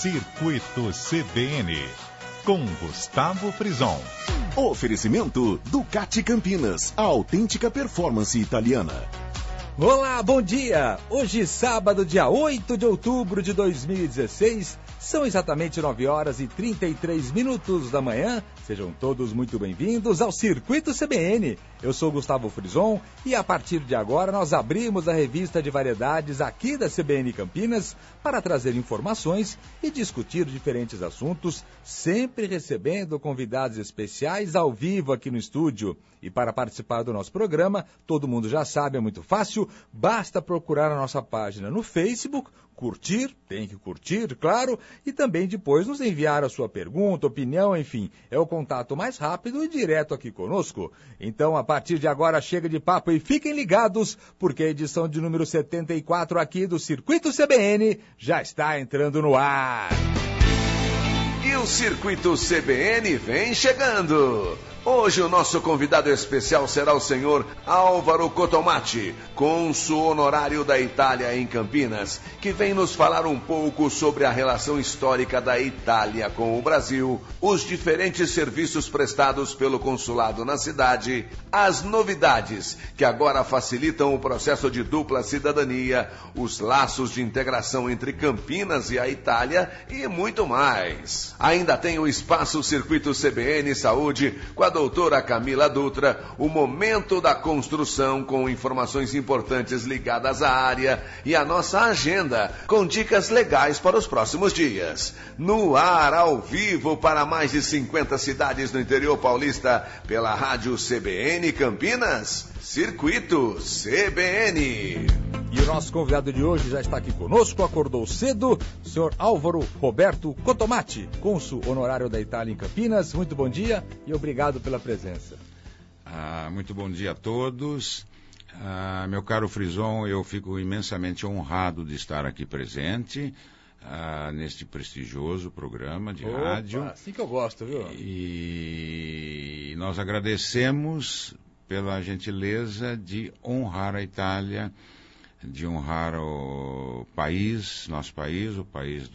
Circuito CBN, com Gustavo Frison. Oferecimento Ducati Campinas, a autêntica performance italiana. Olá, bom dia! Hoje, sábado, dia 8 de outubro de 2016, são exatamente 9 horas e 33 minutos da manhã. Sejam todos muito bem-vindos ao Circuito CBN. Eu sou Gustavo Frison e a partir de agora nós abrimos a revista de variedades aqui da CBN Campinas para trazer informações e discutir diferentes assuntos, sempre recebendo convidados especiais ao vivo aqui no estúdio. E para participar do nosso programa, todo mundo já sabe, é muito fácil, basta procurar a nossa página no Facebook, curtir, tem que curtir, claro, e também depois nos enviar a sua pergunta, opinião, enfim, é o contato mais rápido e direto aqui conosco. Então, a partir de agora, chega de papo e fiquem ligados, porque a edição de número 74 aqui do Circuito CBN já está entrando no ar. E o Circuito CBN vem chegando. Hoje o nosso convidado especial será o senhor Álvaro Cotomati, cônsul honorário da Itália em Campinas, que vem nos falar um pouco sobre a relação histórica da Itália com o Brasil, os diferentes serviços prestados pelo consulado na cidade, as novidades que agora facilitam o processo de dupla cidadania, os laços de integração entre Campinas e a Itália e muito mais. Ainda tem o Espaço Circuito CBN Saúde com a doutora Camila Dutra, o momento da construção com informações importantes ligadas à área e a nossa agenda com dicas legais para os próximos dias. No ar, ao vivo, para mais de 50 cidades no interior paulista, pela rádio CBN Campinas, Circuito CBN. E o nosso convidado de hoje já está aqui conosco, acordou cedo, o senhor Álvaro Roberto Cotomati, cônsul honorário da Itália em Campinas. Muito bom dia e obrigado pela presença. Muito bom dia a todos. Meu caro Frison, eu fico imensamente honrado de estar aqui presente neste prestigioso programa de rádio. Assim que eu gosto, viu? E nós agradecemos pela gentileza de honrar a Itália, de honrar o país, nosso país, o país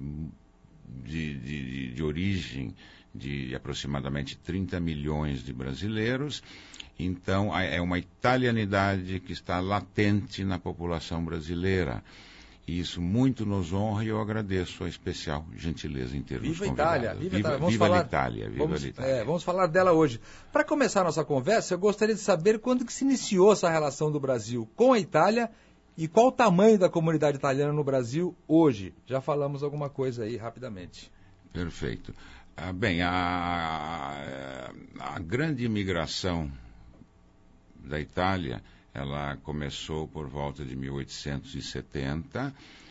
de origem de aproximadamente 30 milhões de brasileiros. Então, é uma italianidade que está latente na população brasileira. E isso muito nos honra e eu agradeço a especial gentileza em ter nos convidado. Itália, viva Itália! Viva a Itália! Vamos falar dela hoje. Para começar a nossa conversa, eu gostaria de saber quando que se iniciou essa relação do Brasil com a Itália e qual o tamanho da comunidade italiana no Brasil hoje. Já falamos alguma coisa aí rapidamente. Perfeito. Bem, a grande imigração da Itália, ela começou por volta de 1870.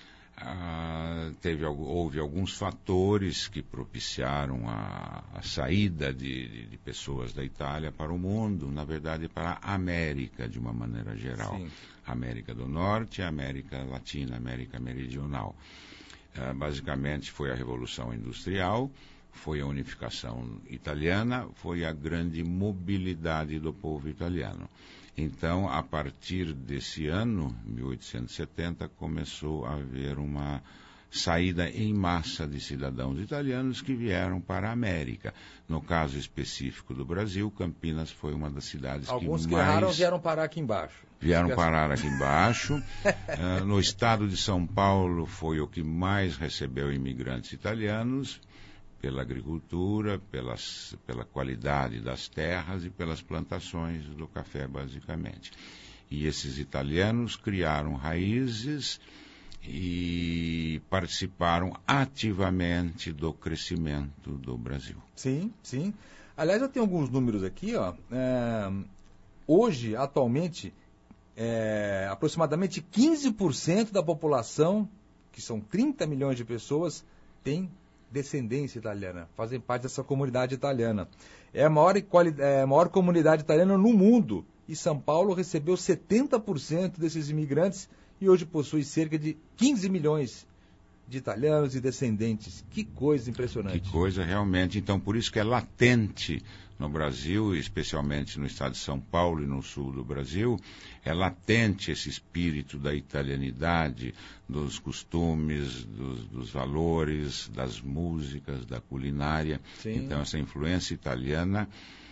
Houve alguns fatores que propiciaram a saída de pessoas da Itália para o mundo, na verdade para a América de uma maneira geral. Sim. América do Norte, América Latina, América Meridional. Basicamente foi a Revolução Industrial, foi a unificação italiana, foi a grande mobilidade do povo italiano. Então, a partir desse ano, 1870, começou a haver uma saída em massa de cidadãos italianos que vieram para a América. No caso específico do Brasil, Campinas foi uma das cidades Alguns que mais... vieram parar aqui embaixo. Vieram parar aqui embaixo. No estado de São Paulo foi o que mais recebeu imigrantes italianos, pela agricultura, pela qualidade das terras e pelas plantações do café, basicamente. E esses italianos criaram raízes e participaram ativamente do crescimento do Brasil. Sim, sim. Aliás, eu tenho alguns números aqui, ó. Hoje, atualmente, aproximadamente 15% da população, que são 30 milhões de pessoas, tem descendência italiana, fazem parte dessa comunidade italiana. É a maior comunidade italiana no mundo, e São Paulo recebeu 70% desses imigrantes e hoje possui cerca de 15 milhões de italianos e descendentes. Que coisa impressionante. Que coisa, realmente. Então, por isso que é latente no Brasil, especialmente no estado de São Paulo e no sul do Brasil, é latente esse espírito da italianidade, dos costumes, dos valores, das músicas, da culinária. Sim. Então, essa influência italiana,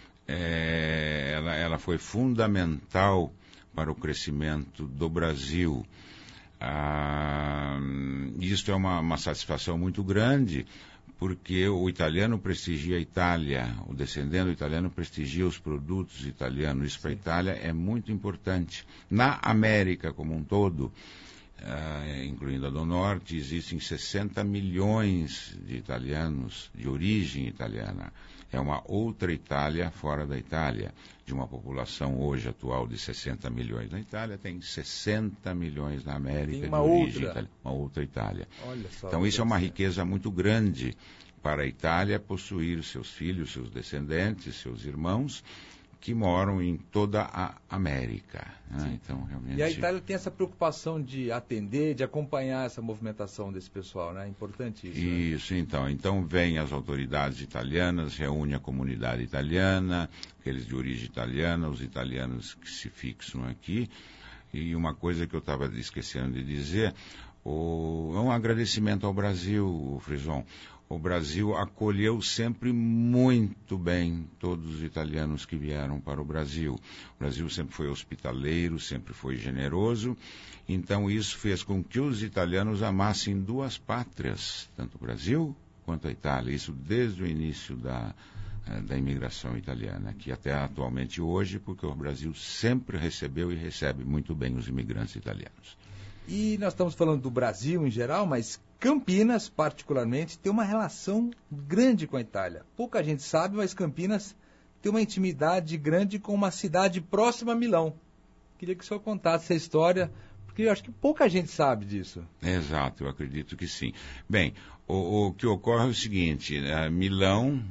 ela foi fundamental para o crescimento do Brasil. Isto é uma satisfação muito grande, porque o italiano prestigia a Itália, o descendente italiano prestigia os produtos italianos. Isso para a Itália é muito importante. Na América como um todo, incluindo a do Norte, existem 60 milhões de italianos de origem italiana. É uma outra Itália fora da Itália. De uma população hoje atual de 60 milhões na Itália, tem 60 milhões na América de origem italiana. Uma outra Itália. Olha só, então isso é uma riqueza muito grande para a Itália possuir seus filhos, seus descendentes, seus irmãos, que moram em toda a América. Né? Então, realmente... E a Itália tem essa preocupação de atender, de acompanhar essa movimentação desse pessoal, né? É importante isso. Isso, né? Então vêm as autoridades italianas, reúne a comunidade italiana, aqueles de origem italiana, os italianos que se fixam aqui. E uma coisa que eu estava esquecendo de dizer, é um agradecimento ao Brasil, Frison. O Brasil acolheu sempre muito bem todos os italianos que vieram para o Brasil. O Brasil sempre foi hospitaleiro, sempre foi generoso. Então isso fez com que os italianos amassem duas pátrias, tanto o Brasil quanto a Itália. Isso desde o início da imigração italiana, que até atualmente hoje, porque o Brasil sempre recebeu e recebe muito bem os imigrantes italianos. E nós estamos falando do Brasil em geral, mas Campinas, particularmente, tem uma relação grande com a Itália. Pouca gente sabe, mas Campinas tem uma intimidade grande com uma cidade próxima a Milão. Queria que o senhor contasse essa história, porque eu acho que pouca gente sabe disso. Exato, eu acredito que sim. Bem, o que ocorre é o seguinte, Milão,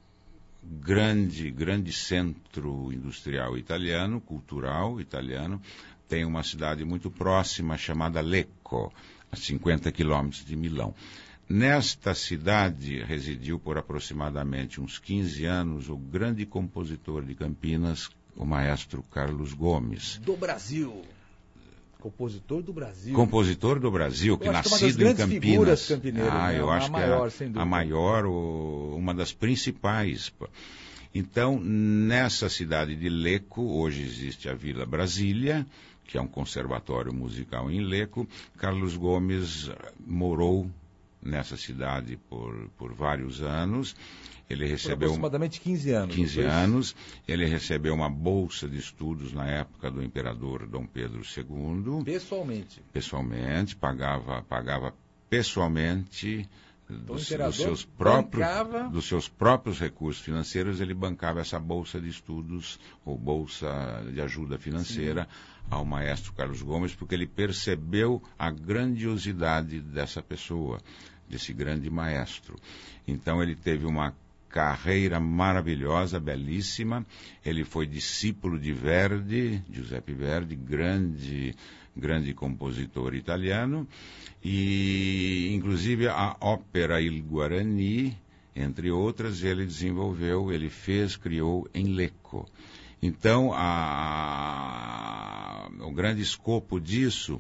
grande centro industrial italiano, cultural italiano, tem uma cidade muito próxima chamada Lecco, a 50 quilômetros de Milão. Nesta cidade residiu por aproximadamente uns 15 anos o grande compositor de Campinas, o maestro Carlos Gomes. Do Brasil. Compositor do Brasil. Compositor do Brasil, que nascido em Campinas. Eu acho que é a maior, uma das principais. Então, nessa cidade de Lecco, hoje existe a Vila Brasília, que é um conservatório musical em Lecco. Carlos Gomes morou nessa cidade por vários anos. Ele recebeu aproximadamente 15 anos. 15 anos. Ele recebeu uma bolsa de estudos na época do imperador Dom Pedro II. Pessoalmente, pagava pessoalmente dos seus próprios recursos financeiros, ele bancava essa bolsa de estudos ou bolsa de ajuda financeira ao maestro Carlos Gomes, porque ele percebeu a grandiosidade dessa pessoa, desse grande maestro. Então ele teve uma carreira maravilhosa, belíssima. Ele foi discípulo de Verdi, Giuseppe Verdi, grande compositor italiano, e inclusive a ópera Il Guarani, entre outras, ele criou em Lecco. Então, o grande escopo disso,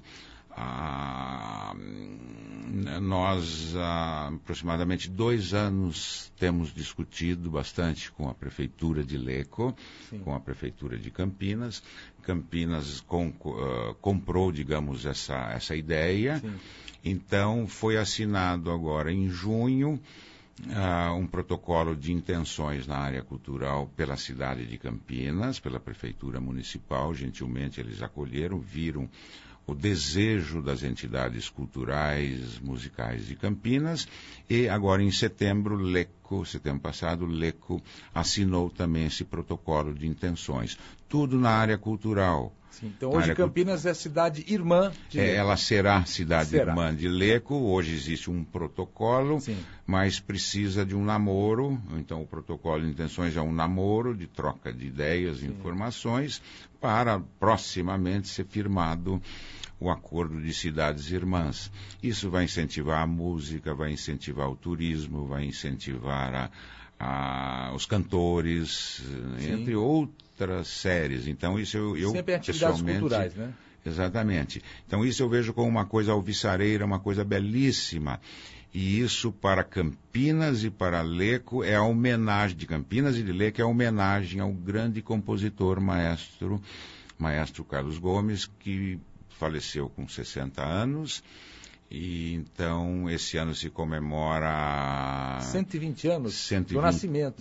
nós, aproximadamente 2 anos, temos discutido bastante com a Prefeitura de Lecco, com a Prefeitura de Campinas. Campinas comprou, digamos, essa ideia. Sim. Então, foi assinado agora em junho um protocolo de intenções na área cultural pela cidade de Campinas, pela Prefeitura Municipal. Gentilmente eles acolheram, viram o desejo das entidades culturais, musicais de Campinas, e agora em setembro passado, Lecco assinou também esse protocolo de intenções. Tudo na área cultural. Sim, então hoje Campinas é cidade irmã de Lecco. Ela será cidade irmã de Lecco. Hoje existe um protocolo, mas precisa de um namoro. Então o protocolo de intenções é um namoro de troca de ideias e informações para proximamente ser firmado o acordo de cidades irmãs. Isso vai incentivar a música, vai incentivar o turismo, vai incentivar os cantores, entre outras séries. Então isso eu sempre atividades culturais, né? Exatamente. Então isso eu vejo como uma coisa alvissareira, uma coisa belíssima. E isso para Campinas e para Lecco é a homenagem de Campinas e de Lecco, é a homenagem ao grande compositor, maestro Carlos Gomes, que faleceu com 60 anos. E então esse ano se comemora 120 anos 120, do nascimento.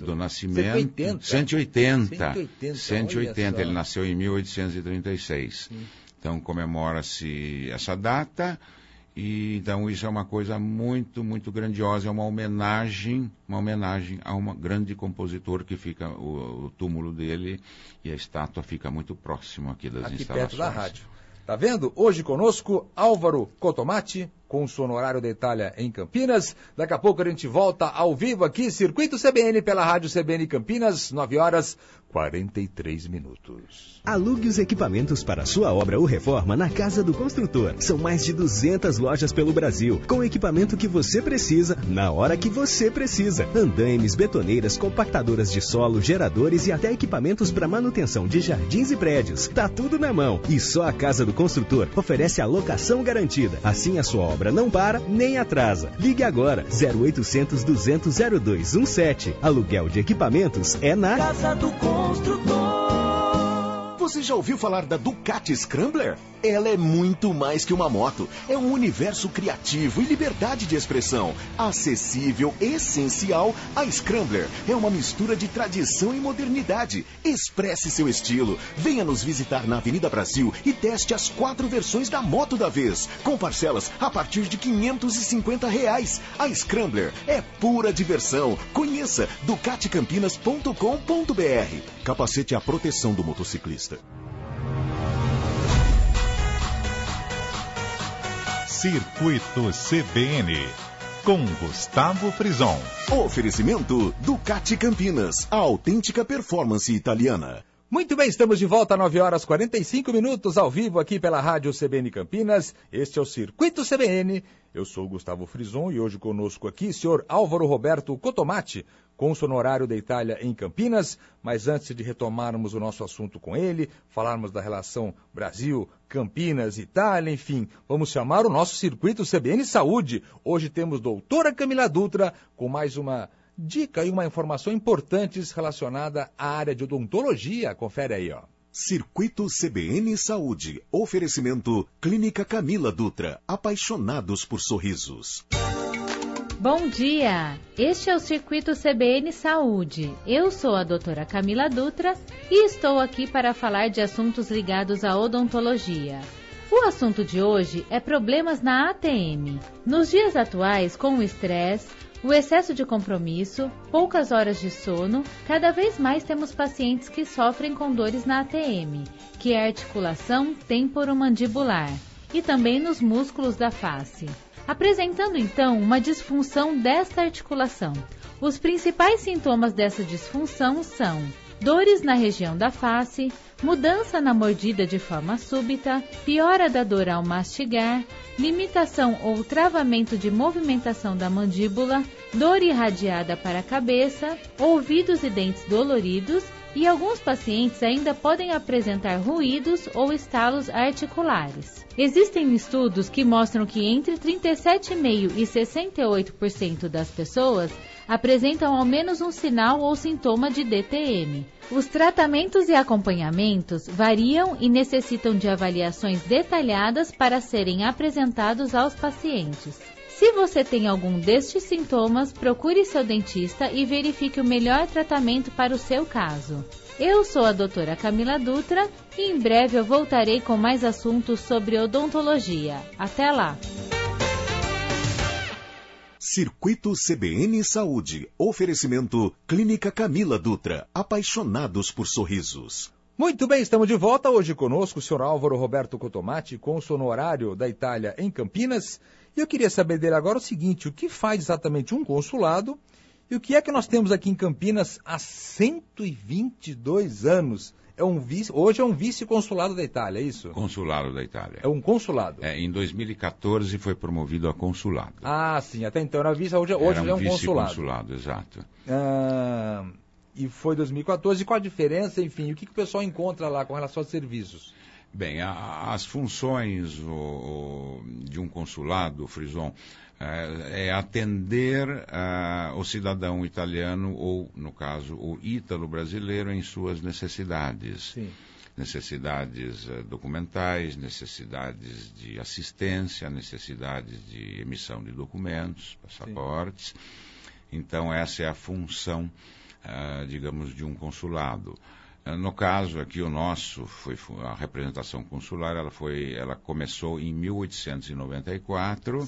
180. Ele nasceu em 1836. Então comemora-se essa data. E então isso é uma coisa muito, muito grandiosa, é uma homenagem a um grande compositor que fica, o túmulo dele e a estátua fica muito próximo aqui das instalações. Aqui perto da rádio. Tá vendo? Hoje conosco, Álvaro Cotomati, cônsul honorário da Itália em Campinas. Daqui a pouco a gente volta ao vivo aqui, Circuito CBN pela Rádio CBN Campinas, 9h43. Alugue os equipamentos para sua obra ou reforma na Casa do Construtor. São mais de 200 lojas pelo Brasil, com o equipamento que você precisa, na hora que você precisa. Andaimes, betoneiras, compactadoras de solo, geradores e até equipamentos para manutenção de jardins e prédios. Tá tudo na mão. E só a Casa do Construtor oferece a locação garantida. Assim a sua obra não para nem atrasa. Ligue agora, 0800 200 0217. Aluguel de equipamentos é na Casa do Construtor. Você já ouviu falar da Ducati Scrambler? Ela é muito mais que uma moto. É um universo criativo e liberdade de expressão. Acessível, essencial, a Scrambler é uma mistura de tradição e modernidade. Expresse seu estilo. Venha nos visitar na Avenida Brasil e teste as 4 versões da moto da vez, com parcelas a partir de R$550. A Scrambler é pura diversão. Conheça ducaticampinas.com.br. Capacete à proteção do motociclista. Circuito CBN, com Gustavo Frison. Oferecimento Ducati Campinas, a autêntica performance italiana. Muito bem, estamos de volta, 9h45, ao vivo aqui pela Rádio CBN Campinas. Este é o Circuito CBN. Eu sou o Gustavo Frison e hoje conosco aqui, senhor Álvaro Roberto Cotomati, cônsul honorário da Itália em Campinas. Mas antes de retomarmos o nosso assunto com ele, falarmos da relação Brasil, Campinas, Itália, enfim, vamos chamar o nosso Circuito CBN Saúde. Hoje temos doutora Camila Dutra com mais uma dica e uma informação importantes relacionada à área de odontologia. Confere aí, ó. Circuito CBN Saúde. Oferecimento Clínica Camila Dutra. Apaixonados por sorrisos. Bom dia! Este é o Circuito CBN Saúde. Eu sou a doutora Camila Dutra e estou aqui para falar de assuntos ligados à odontologia. O assunto de hoje é problemas na ATM. Nos dias atuais, com o estresse, o excesso de compromisso, poucas horas de sono, cada vez mais temos pacientes que sofrem com dores na ATM, que é a articulação temporomandibular, e também nos músculos da face, apresentando então uma disfunção desta articulação. Os principais sintomas dessa disfunção são dores na região da face, mudança na mordida de forma súbita, piora da dor ao mastigar, limitação ou travamento de movimentação da mandíbula, dor irradiada para a cabeça, ouvidos e dentes doloridos, e alguns pacientes ainda podem apresentar ruídos ou estalos articulares. Existem estudos que mostram que entre 37,5% e 68% das pessoas apresentam ao menos um sinal ou sintoma de DTM. Os tratamentos e acompanhamentos variam e necessitam de avaliações detalhadas para serem apresentados aos pacientes. Se você tem algum destes sintomas, procure seu dentista e verifique o melhor tratamento para o seu caso. Eu sou a doutora Camila Dutra e em breve eu voltarei com mais assuntos sobre odontologia. Até lá! Circuito CBN Saúde. Oferecimento Clínica Camila Dutra. Apaixonados por sorrisos. Muito bem, estamos de volta. Hoje conosco o senhor Álvaro Roberto Cotomati, cônsul honorário da Itália em Campinas. E eu queria saber dele agora o seguinte: o que faz exatamente um consulado e o que é que nós temos aqui em Campinas há 122 anos? Hoje é um vice-consulado da Itália, é isso? Consulado da Itália. É um consulado. Em 2014 foi promovido a consulado. Ah, sim, até então era vice, hoje é um consulado. Consulado, exato. E foi 2014, e qual a diferença, enfim, o que o pessoal encontra lá com relação aos serviços? Bem, as funções de um consulado, Frison, é atender o cidadão italiano, ou, no caso, o ítalo-brasileiro, em suas necessidades. Sim. Necessidades documentais, necessidades de assistência, necessidades de emissão de documentos, passaportes. Sim. Então, essa é a função, digamos, de um consulado. No caso aqui, o nosso, a representação consular, ela começou em 1894,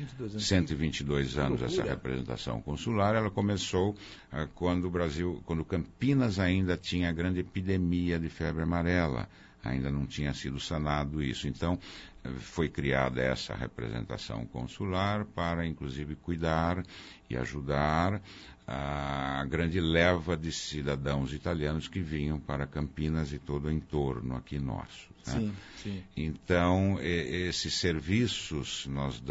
122 anos essa representação consular. Ela começou quando Campinas ainda tinha a grande epidemia de febre amarela, ainda não tinha sido sanado isso. Então, foi criada essa representação consular para, inclusive, cuidar e ajudar a grande leva de cidadãos italianos que vinham para Campinas e todo o entorno aqui nosso. Né? Sim, sim. Então, esses serviços,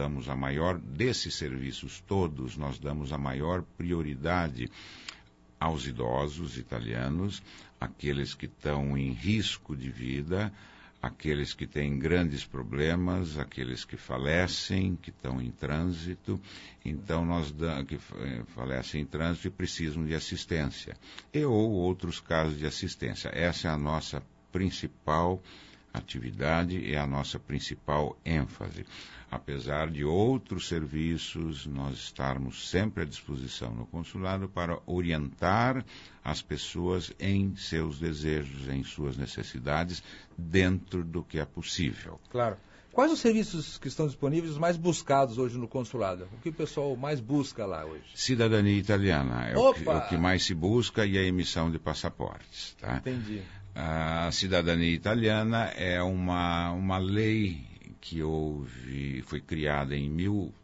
desses serviços todos, nós damos a maior prioridade aos idosos italianos, aqueles que estão em risco de vida, aqueles que têm grandes problemas, aqueles que falecem, que estão em trânsito, então que falecem em trânsito e precisam de assistência, ou outros casos de assistência. Essa é a nossa principal atividade e a nossa principal ênfase. Apesar de outros serviços, nós estarmos sempre à disposição no consulado para orientar as pessoas em seus desejos, em suas necessidades, dentro do que é possível. Claro. Quais os serviços que estão disponíveis, os mais buscados hoje no consulado? O que o pessoal mais busca lá hoje? Cidadania italiana é o que mais se busca, e a emissão de passaportes. Tá? Entendi. A cidadania italiana é uma lei que foi criada em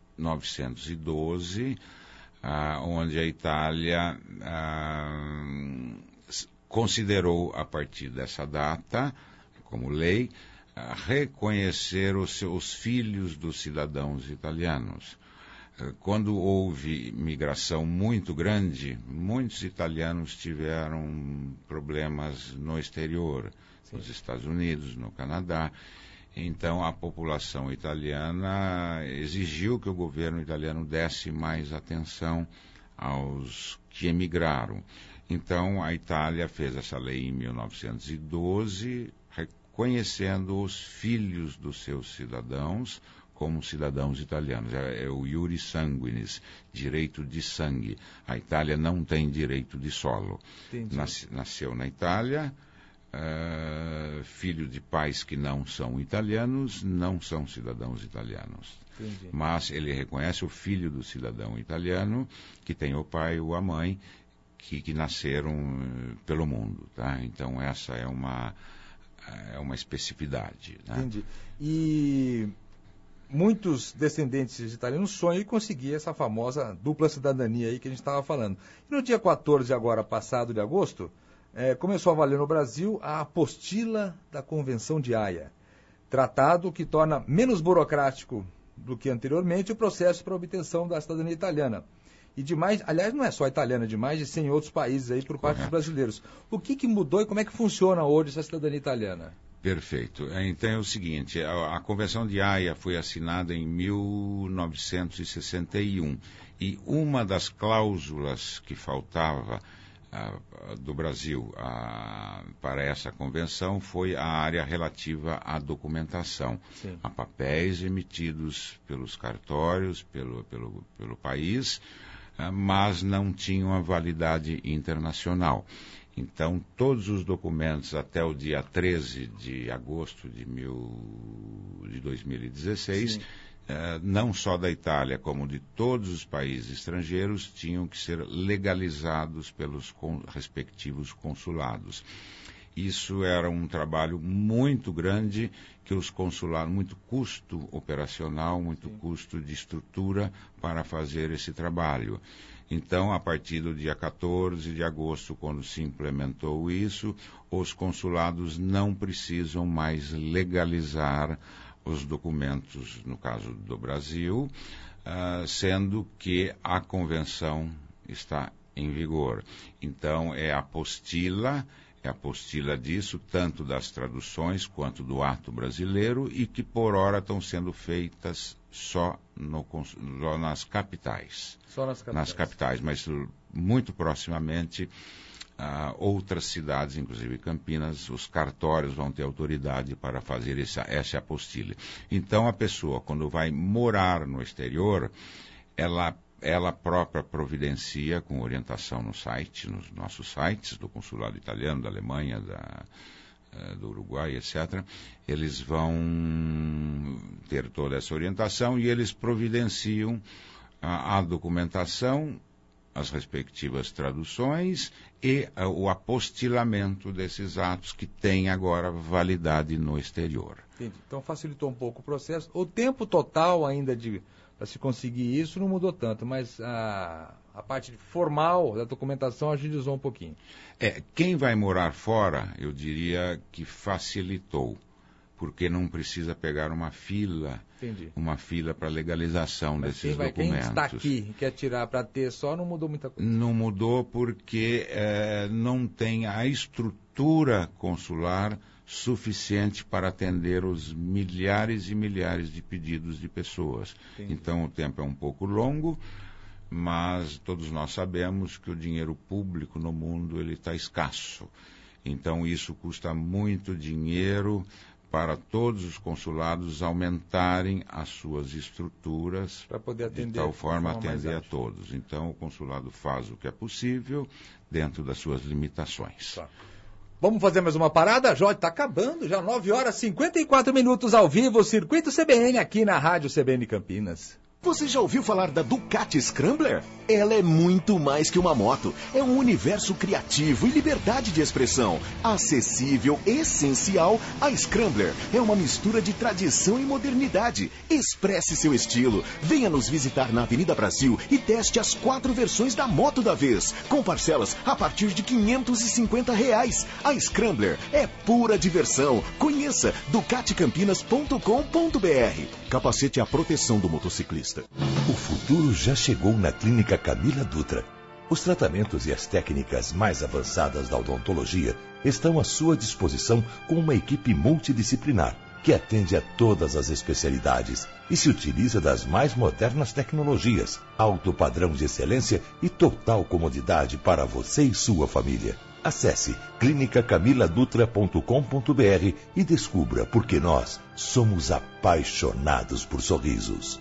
1912, onde a Itália considerou, a partir dessa data, como lei, reconhecer os filhos dos cidadãos italianos. Quando houve migração muito grande, muitos italianos tiveram problemas no exterior, Sim. Nos Estados Unidos, no Canadá. Então, a população italiana exigiu que o governo italiano desse mais atenção aos que emigraram. Então, a Itália fez essa lei em 1912, reconhecendo os filhos dos seus cidadãos como cidadãos italianos. É o iure sanguinis, direito de sangue. A Itália não tem direito de solo. Nasceu na Itália. Filho de pais que não são italianos, não são cidadãos italianos. Entendi. Mas ele reconhece o filho do cidadão italiano, que tem o pai ou a mãe, que nasceram pelo mundo. Tá? Então, essa é uma especificidade. Né? Entendi. E muitos descendentes italianos sonham em conseguir essa famosa dupla cidadania aí que a gente estava falando. E no dia 14 agora, passado de agosto, começou a valer no Brasil a apostila da Convenção de Haia, tratado que torna menos burocrático do que anteriormente o processo para a obtenção da cidadania italiana. E demais, aliás, não é só italiana, de mais de 100 outros países aí por parte dos brasileiros. O que mudou e como é que funciona hoje essa cidadania italiana? Perfeito. Então é o seguinte, a Convenção de Haia foi assinada em 1961 e uma das cláusulas que faltava do Brasil para essa convenção foi a área relativa à documentação, Sim. a papéis emitidos pelos cartórios, pelo país, mas não tinham a validade internacional. Então, todos os documentos até o dia 13 de agosto de 2016, não só da Itália, como de todos os países estrangeiros, tinham que ser legalizados pelos respectivos consulados. Isso era um trabalho muito grande, que os consulados, muito custo operacional, muito custo de estrutura para fazer esse trabalho. Então, a partir do dia 14 de agosto, quando se implementou isso, os consulados não precisam mais legalizar os documentos, no caso do Brasil, sendo que a convenção está em vigor. Então, é a apostila disso, tanto das traduções quanto do ato brasileiro, e que por hora estão sendo feitas só nas capitais. Só nas capitais, mas muito proximamente outras cidades, inclusive Campinas, os cartórios vão ter autoridade para fazer essa apostila. Então a pessoa, quando vai morar no exterior, ela própria providencia, com orientação no site, nos nossos sites, do consulado italiano, da Alemanha, do Uruguai, etc. Eles vão ter toda essa orientação e eles providenciam a documentação, as respectivas traduções e o apostilamento desses atos que têm agora validade no exterior. Entendi. Então facilitou um pouco o processo. O tempo total ainda para se conseguir isso não mudou tanto, mas a parte formal da documentação agilizou um pouquinho. Quem vai morar fora, eu diria que facilitou, porque não precisa pegar uma fila para legalização desses documentos. Quem está aqui e quer tirar para ter só, não mudou muita coisa? Não mudou porque não tem a estrutura consular suficiente para atender os milhares e milhares de pedidos de pessoas. Entendi. Então o tempo é um pouco longo, mas todos nós sabemos que o dinheiro público no mundo ele está escasso. Então isso custa muito dinheiro para todos os consulados aumentarem as suas estruturas para poder atender, de tal forma atender a todos. Então o consulado faz o que é possível dentro das suas limitações. Tá. Vamos fazer mais uma parada? Jorge, está acabando, já 9 horas e 54 minutos ao vivo, Circuito CBN aqui na Rádio CBN Campinas. Você já ouviu falar da Ducati Scrambler? Ela é muito mais que uma moto. É um universo criativo e liberdade de expressão. Acessível, essencial, a Scrambler é uma mistura de tradição e modernidade. Expresse seu estilo. Venha nos visitar na Avenida Brasil e teste as 4 versões da moto da vez, com parcelas a partir de R$550. A Scrambler é pura diversão. Conheça ducaticampinas.com.br. Capacete é a proteção do motociclista. O futuro já chegou na Clínica Camila Dutra. Os tratamentos e as técnicas mais avançadas da odontologia estão à sua disposição com uma equipe multidisciplinar que atende a todas as especialidades e se utiliza das mais modernas tecnologias, alto padrão de excelência e total comodidade para você e sua família. Acesse clinicacamiladutra.com.br e descubra por que nós somos apaixonados por sorrisos.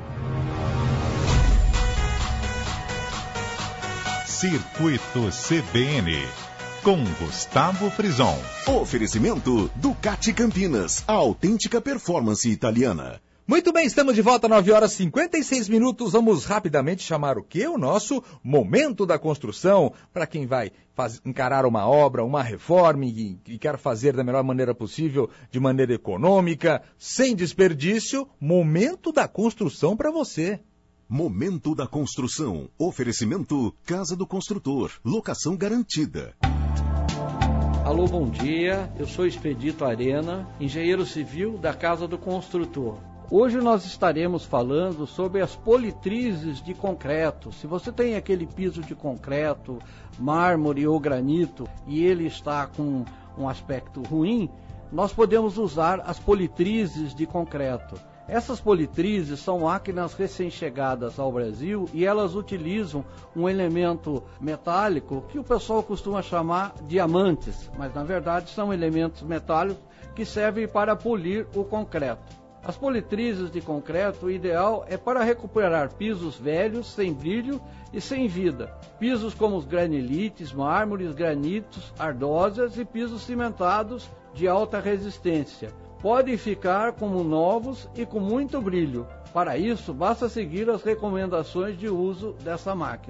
Circuito CBN, com Gustavo Frison. Oferecimento Ducati Campinas, a autêntica performance italiana. Muito bem, estamos de volta, 9 horas e 56 minutos. Vamos rapidamente chamar o quê? O nosso Momento da Construção. Para quem vai encarar uma obra, uma reforma e quer fazer da melhor maneira possível, de maneira econômica, sem desperdício, Momento da Construção para você. Momento da Construção. Oferecimento Casa do Construtor. Locação garantida. Alô, bom dia. Eu sou Expedito Arena, engenheiro civil da Casa do Construtor. Hoje nós estaremos falando sobre as politrizes de concreto. Se você tem aquele piso de concreto, mármore ou granito e ele está com um aspecto ruim, nós podemos usar as politrizes de concreto. Essas politrizes são máquinas recém-chegadas ao Brasil e elas utilizam um elemento metálico que o pessoal costuma chamar diamantes, mas na verdade são elementos metálicos que servem para polir o concreto. As politrizes de concreto, o ideal é para recuperar pisos velhos, sem brilho e sem vida. Pisos como os granilites, mármores, granitos, ardósias e pisos cimentados de alta resistência. Podem ficar como novos e com muito brilho. Para isso, basta seguir as recomendações de uso dessa máquina.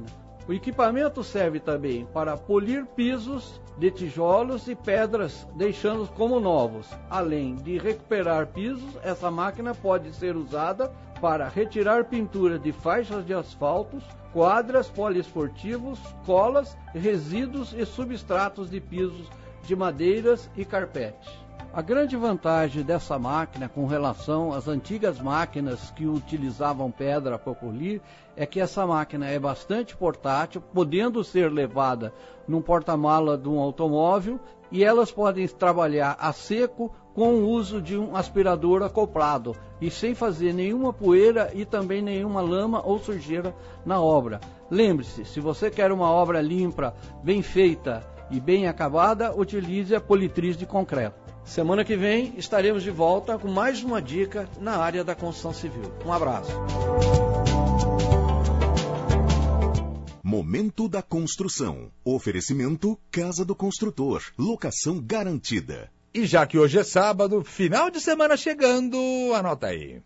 O equipamento serve também para polir pisos de tijolos e pedras, deixando-os como novos. Além de recuperar pisos, essa máquina pode ser usada para retirar pintura de faixas de asfaltos, quadras, poliesportivos, colas, resíduos e substratos de pisos de madeiras e carpete. A grande vantagem dessa máquina com relação às antigas máquinas que utilizavam pedra para polir é que essa máquina é bastante portátil, podendo ser levada num porta-mala de um automóvel, e elas podem trabalhar a seco com o uso de um aspirador acoplado e sem fazer nenhuma poeira e também nenhuma lama ou sujeira na obra. Lembre-se, se você quer uma obra limpa, bem feita e bem acabada, utilize a politriz de concreto. Semana que vem estaremos de volta com mais uma dica na área da construção civil. Um abraço. Momento da construção. Oferecimento Casa do Construtor. Locação garantida. E já que hoje é sábado, final de semana chegando, anota aí.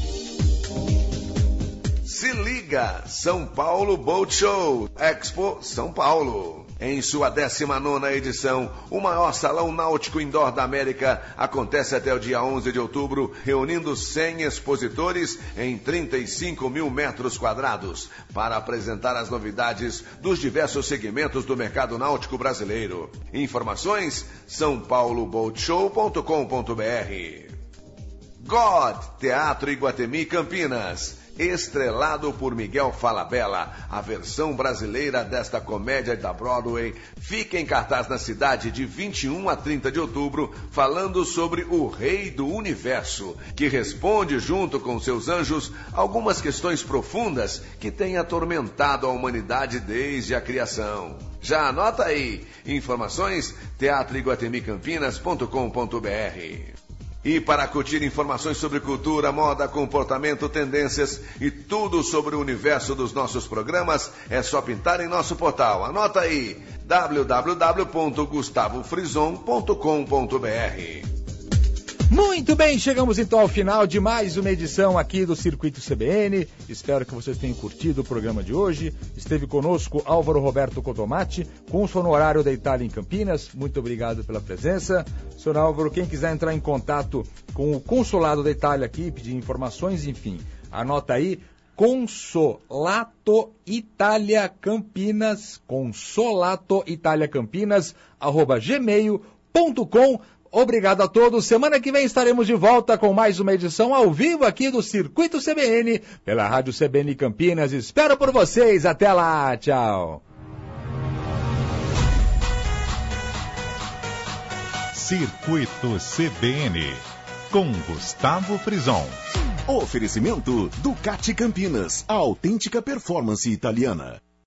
Se liga, São Paulo Boat Show, Expo São Paulo. Em sua 19ª edição, o maior salão náutico indoor da América acontece até o dia 11 de outubro, reunindo 100 expositores em 35 mil metros quadrados, para apresentar as novidades dos diversos segmentos do mercado náutico brasileiro. Informações: saopauloboatshow.com.br. God, Teatro Iguatemi Campinas. Estrelado por Miguel Falabella, a versão brasileira desta comédia da Broadway fica em cartaz na cidade de 21 a 30 de outubro, falando sobre o Rei do Universo, que responde junto com seus anjos algumas questões profundas que têm atormentado a humanidade desde a criação. Já anota aí, informações teatroiguatemicampinas.com.br. E para curtir informações sobre cultura, moda, comportamento, tendências e tudo sobre o universo dos nossos programas, é só pintar em nosso portal. Anota aí, www.gustavofrison.com.br. Muito bem, chegamos então ao final de mais uma edição aqui do Circuito CBN. Espero que vocês tenham curtido o programa de hoje. Esteve conosco Álvaro Roberto Cotomati, cônsul honorário da Itália em Campinas. Muito obrigado pela presença. Senhor Álvaro, quem quiser entrar em contato com o consulado da Itália aqui, pedir informações, enfim, anota aí, Consolato Itália Campinas, @gmail.com. Obrigado a todos. Semana que vem estaremos de volta com mais uma edição ao vivo aqui do Circuito CBN, pela Rádio CBN Campinas. Espero por vocês. Até lá. Tchau. Circuito CBN, com Gustavo Frison. Oferecimento Ducati Campinas, a autêntica performance italiana.